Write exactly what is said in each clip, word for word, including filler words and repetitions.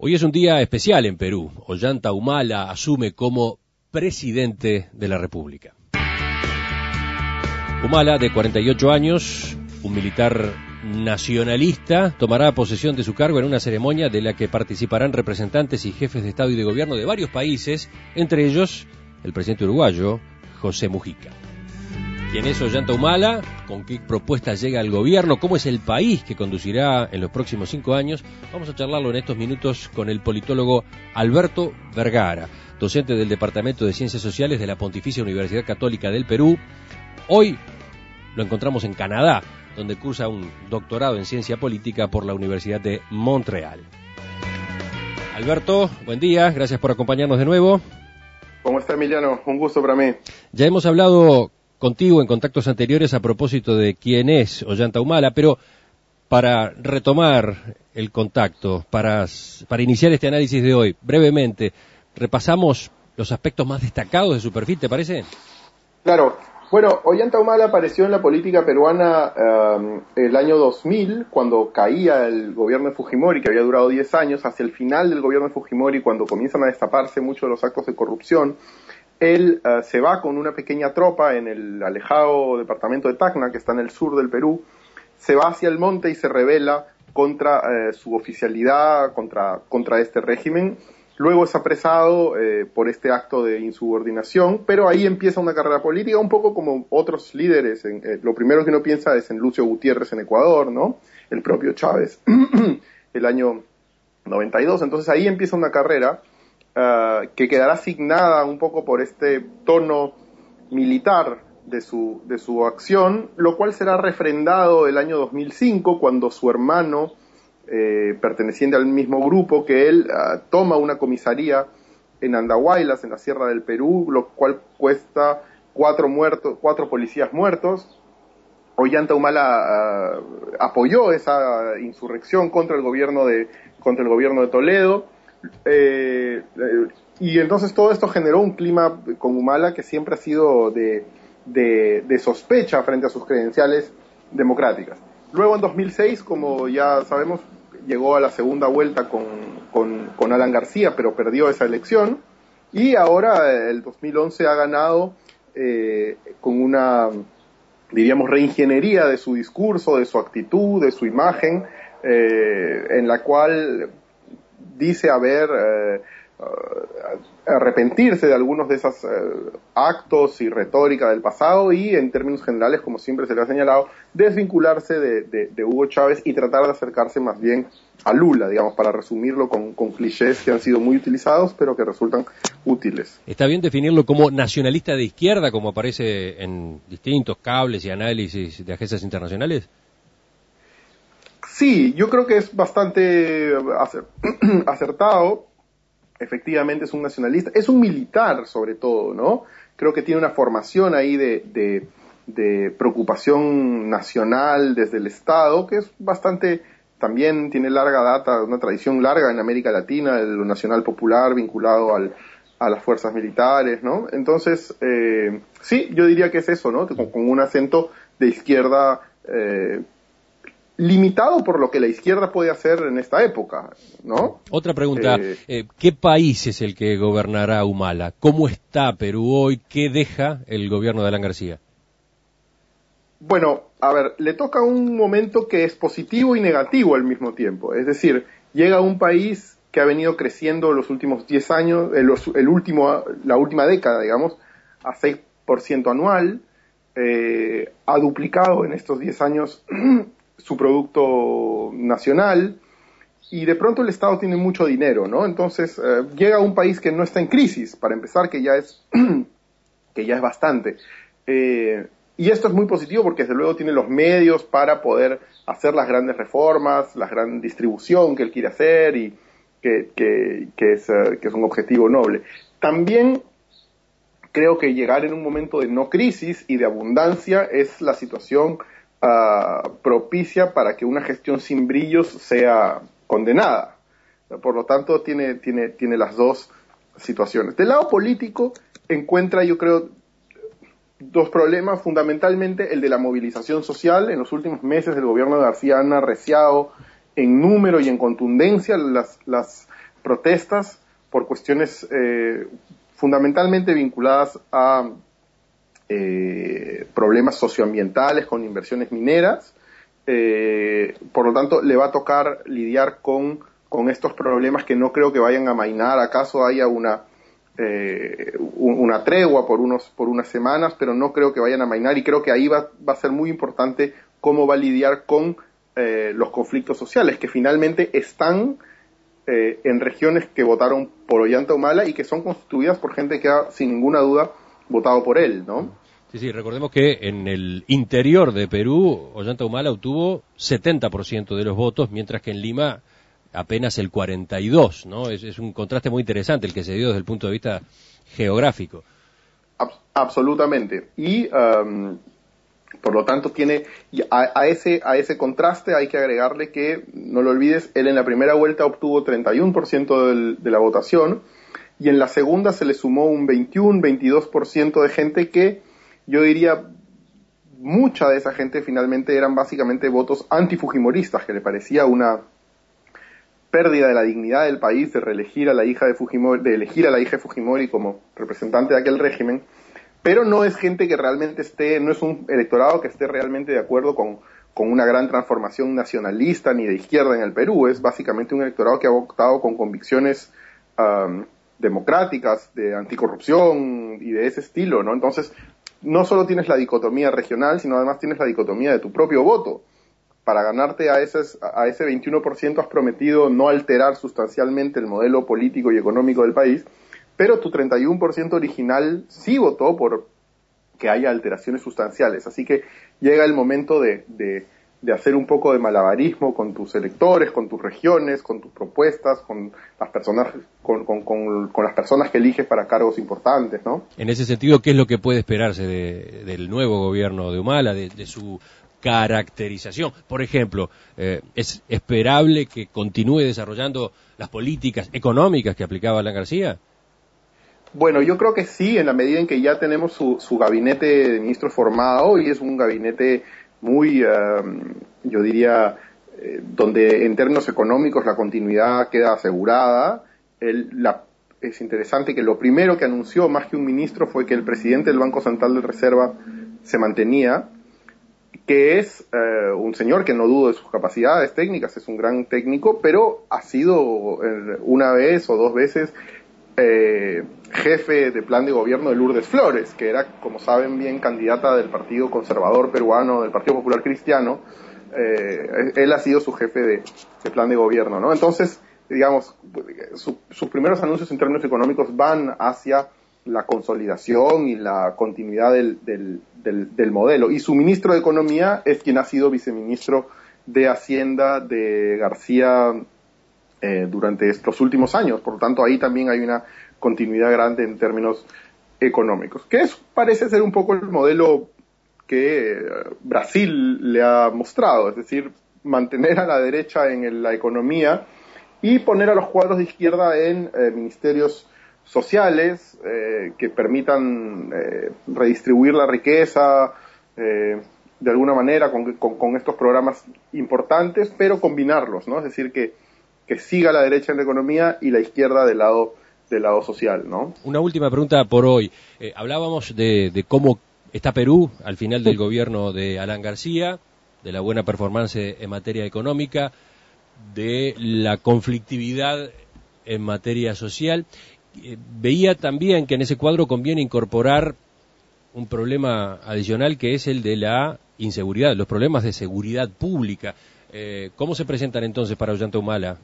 Hoy es un día especial en Perú. Ollanta Humala asume como presidente de la República. Humala, de cuarenta y ocho años, un militar nacionalista, tomará posesión de su cargo en una ceremonia de la que participarán representantes y jefes de Estado y de Gobierno de varios países, entre ellos el presidente uruguayo, José Mujica. ¿Quién es Ollanta Humala? ¿Con qué propuestas llega al gobierno? ¿Cómo es el país que conducirá en los próximos cinco años? Vamos a charlarlo en estos minutos con el politólogo Alberto Vergara, docente del Departamento de Ciencias Sociales de la Pontificia Universidad Católica del Perú. Hoy lo encontramos en Canadá, donde cursa un doctorado en Ciencia Política por la Universidad de Montreal. Alberto, buen día, gracias por acompañarnos de nuevo. ¿Cómo está, Emiliano? Un gusto para mí. Ya hemos hablado contigo en contactos anteriores a propósito de quién es Ollanta Humala, pero para retomar el contacto, para, para iniciar este análisis de hoy, brevemente, repasamos los aspectos más destacados de su perfil, ¿te parece? Claro. Bueno, Ollanta Humala apareció en la política peruana eh, el año dos mil, cuando caía el gobierno de Fujimori, que había durado diez años, hacia el final del gobierno de Fujimori, cuando comienzan a destaparse muchos de los actos de corrupción. Él uh, se va con una pequeña tropa en el alejado departamento de Tacna, que está en el sur del Perú, se va hacia el monte y se rebela contra uh, su oficialidad, contra, contra este régimen. Luego es apresado eh, por este acto de insubordinación, pero ahí empieza una carrera política, un poco como otros líderes. En, eh, lo primero que uno piensa es en Lucio Gutiérrez en Ecuador, ¿no? El propio Chávez, el año noventa y dos. Entonces ahí empieza una carrera Uh, que quedará asignada un poco por este tono militar de su, de su acción, lo cual será refrendado el año dos mil cinco, cuando su hermano, eh, perteneciente al mismo grupo que él, uh, toma una comisaría en Andahuaylas, en la Sierra del Perú, lo cual cuesta cuatro muertos, cuatro policías muertos. Ollanta Humala uh, apoyó esa insurrección contra el gobierno de, contra el gobierno de Toledo. Eh, eh, y entonces todo esto generó un clima con Humala que siempre ha sido de, de, de sospecha frente a sus credenciales democráticas. Luego en dos mil seis, como ya sabemos, llegó a la segunda vuelta con, con, con Alan García, pero perdió esa elección, y ahora el dos mil once ha ganado eh, con una, diríamos, reingeniería de su discurso, de su actitud, de su imagen, eh, en la cual dice haber eh, arrepentirse de algunos de esos eh, actos y retórica del pasado, y en términos generales, como siempre se le ha señalado, desvincularse de, de, de Hugo Chávez y tratar de acercarse más bien a Lula, digamos, para resumirlo con, con clichés que han sido muy utilizados, pero que resultan útiles. ¿Está bien definirlo como nacionalista de izquierda, como aparece en distintos cables y análisis de agencias internacionales? Sí, yo creo que es bastante acertado. Efectivamente es un nacionalista, es un militar sobre todo, ¿no? Creo que tiene una formación ahí de, de, de preocupación nacional desde el Estado, que es bastante, también tiene larga data, una tradición larga en América Latina, de lo nacional popular vinculado al, a las fuerzas militares, ¿no? Entonces, eh, sí, yo diría que es eso, ¿no? Con, con un acento de izquierda eh, limitado por lo que la izquierda puede hacer en esta época, ¿no? Otra pregunta, eh, eh, ¿qué país es el que gobernará Humala? ¿Cómo está Perú hoy? ¿Qué deja el gobierno de Alan García? Bueno, a ver, le toca un momento que es positivo y negativo al mismo tiempo. Es decir, llega a un país que ha venido creciendo los últimos diez años, el, el último, la última década, digamos, a seis por ciento anual, eh, ha duplicado en estos diez años su producto nacional, y de pronto el Estado tiene mucho dinero, ¿no? Entonces eh, llega a un país que no está en crisis, para empezar, que ya es que ya es bastante. Eh, y esto es muy positivo porque desde luego tiene los medios para poder hacer las grandes reformas, la gran distribución que él quiere hacer, y que, que, que, es, uh, que es un objetivo noble. También creo que llegar en un momento de no crisis y de abundancia es la situación Uh, propicia para que una gestión sin brillos sea condenada. Por lo tanto, tiene, tiene, tiene las dos situaciones. Del lado político, encuentra, yo creo, dos problemas, fundamentalmente el de la movilización social. En los últimos meses el gobierno de García han arreciado en número y en contundencia las, las protestas por cuestiones eh, fundamentalmente vinculadas a eh, problemas socioambientales con inversiones mineras. Eh, por lo tanto, le va a tocar lidiar con, con estos problemas que no creo que vayan a amainar. Acaso haya una eh, una tregua por unos por unas semanas, pero no creo que vayan a amainar, y creo que ahí va, va a ser muy importante cómo va a lidiar con eh, los conflictos sociales, que finalmente están eh, en regiones que votaron por Ollanta Humala y que son constituidas por gente que ha, sin ninguna duda, votado por él, ¿no? Sí, sí, recordemos que en el interior de Perú, Ollanta Humala obtuvo setenta por ciento de los votos, mientras que en Lima apenas el cuarenta y dos por ciento, ¿no? Es, es un contraste muy interesante el que se dio desde el punto de vista geográfico. Ab- absolutamente. Y, um, por lo tanto, tiene a, a, ese, a ese contraste hay que agregarle que, no lo olvides, él en la primera vuelta obtuvo treinta y uno por ciento del, de la votación, y en la segunda se le sumó un veintiuno, veintidós por ciento de gente que, yo diría, mucha de esa gente finalmente eran básicamente votos antifujimoristas, que le parecía una pérdida de la dignidad del país de reelegir a la hija de Fujimori, de elegir a la hija de Fujimori como representante de aquel régimen, pero no es gente que realmente esté, no es un electorado que esté realmente de acuerdo con, con una gran transformación nacionalista ni de izquierda en el Perú. Es básicamente un electorado que ha votado con convicciones um, democráticas, de anticorrupción y de ese estilo, ¿no? Entonces, no solo tienes la dicotomía regional, sino además tienes la dicotomía de tu propio voto. Para ganarte a, eses, a ese veintiuno por ciento has prometido no alterar sustancialmente el modelo político y económico del país, pero tu treinta y uno por ciento original sí votó por que haya alteraciones sustanciales. Así que llega el momento de, de, de hacer un poco de malabarismo con tus electores, con tus regiones, con tus propuestas, con las personas, con, con, con, con las personas que eliges para cargos importantes, ¿no? En ese sentido, ¿qué es lo que puede esperarse de, del nuevo gobierno de Humala, de, de su caracterización? Por ejemplo, eh, ¿es esperable que continúe desarrollando las políticas económicas que aplicaba Alan García? Bueno, yo creo que sí, en la medida en que ya tenemos su, su gabinete de ministros formado, y es un gabinete muy, um, yo diría, eh, donde en términos económicos la continuidad queda asegurada. El, la, es interesante que lo primero que anunció, más que un ministro, fue que el presidente del Banco Central de Reserva se mantenía, que es eh, un señor que no dudo de sus capacidades técnicas, es un gran técnico, pero ha sido eh, una vez o dos veces eh, jefe de plan de gobierno de Lourdes Flores, que era, como saben bien, candidata del Partido Conservador Peruano, del Partido Popular Cristiano. Eh, él ha sido su jefe de, de plan de gobierno, ¿no? Entonces, digamos, su, sus primeros anuncios en términos económicos van hacia la consolidación y la continuidad del, del, del, del modelo. Y su ministro de Economía es quien ha sido viceministro de Hacienda de García eh, durante estos últimos años. Por lo tanto, ahí también hay una continuidad grande en términos económicos, que es, parece ser un poco el modelo que Brasil le ha mostrado, es decir, mantener a la derecha en el, la economía y poner a los cuadros de izquierda en eh, ministerios sociales eh, que permitan eh, redistribuir la riqueza eh, de alguna manera con, con, con estos programas importantes, pero combinarlos, ¿no? Es decir, que, que siga la derecha en la economía y la izquierda del lado, del lado social, ¿no? Una última pregunta por hoy. Eh, hablábamos de, de cómo está Perú al final del gobierno de Alan García, de la buena performance en materia económica, de la conflictividad en materia social. Veía también que en ese cuadro conviene incorporar un problema adicional, que es el de la inseguridad, los problemas de seguridad pública. Eh, ¿Cómo se presentan entonces para Ollanta Humala?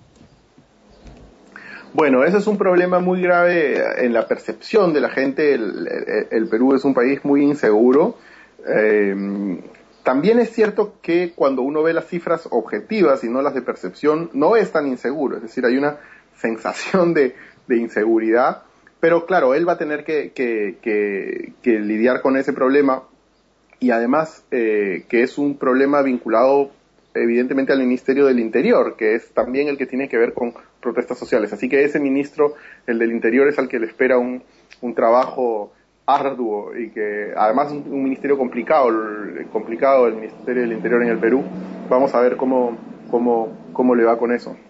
Bueno, ese es un problema muy grave en la percepción de la gente. El, el, el Perú es un país muy inseguro. Eh, también es cierto que cuando uno ve las cifras objetivas y no las de percepción, no es tan inseguro. Es decir, hay una sensación de de inseguridad, pero claro, él va a tener que, que, que, que lidiar con ese problema, y además eh, que es un problema vinculado evidentemente al Ministerio del Interior, que es también el que tiene que ver con protestas sociales. Así que ese ministro, el del Interior, es al que le espera un, un trabajo arduo, y que además es un, un ministerio complicado, el, complicado el Ministerio del Interior en el Perú. Vamos a ver cómo, cómo, cómo le va con eso.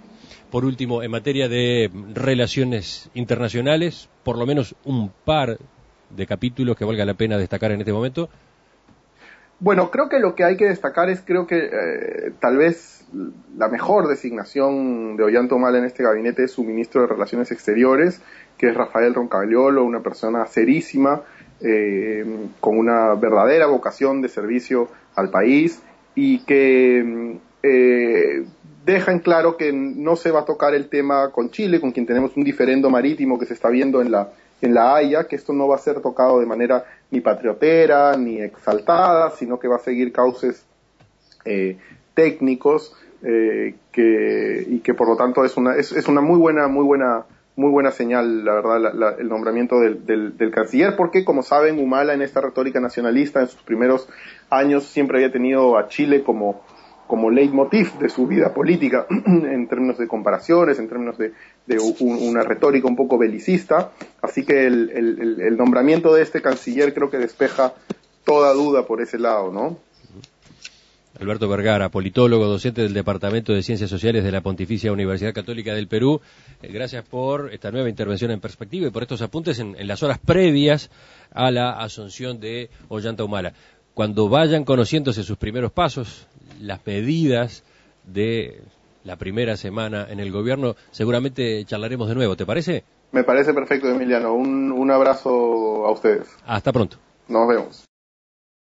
Por último, en materia de relaciones internacionales, por lo menos un par de capítulos que valga la pena destacar en este momento. Bueno, creo que lo que hay que destacar es, creo que eh, tal vez la mejor designación de Ollanta Humala en este gabinete es su ministro de Relaciones Exteriores, que es Rafael Roncagliolo, una persona serísima, eh, con una verdadera vocación de servicio al país y que eh, deja en claro que no se va a tocar el tema con Chile, con quien tenemos un diferendo marítimo que se está viendo en la en la Haya, que esto no va a ser tocado de manera ni patriotera, ni exaltada, sino que va a seguir cauces eh, técnicos, eh, que, y que por lo tanto es una, es, es una muy buena, muy buena, muy buena señal, la verdad, la, la, el nombramiento del, del, del canciller, porque como saben, Humala en esta retórica nacionalista, en sus primeros años, siempre había tenido a Chile como como leitmotiv de su vida política, en términos de comparaciones, en términos de, de un, una retórica un poco belicista, así que el, el, el nombramiento de este canciller creo que despeja toda duda por ese lado, ¿no? Alberto Vergara, politólogo, docente del Departamento de Ciencias Sociales de la Pontificia Universidad Católica del Perú, eh, gracias por esta nueva intervención en Perspectiva y por estos apuntes en, en las horas previas a la asunción de Ollanta Humala. Cuando vayan conociéndose sus primeros pasos, las medidas de la primera semana en el gobierno, seguramente charlaremos de nuevo, ¿te parece? Me parece perfecto, Emiliano. Un, un abrazo a ustedes. Hasta pronto. Nos vemos.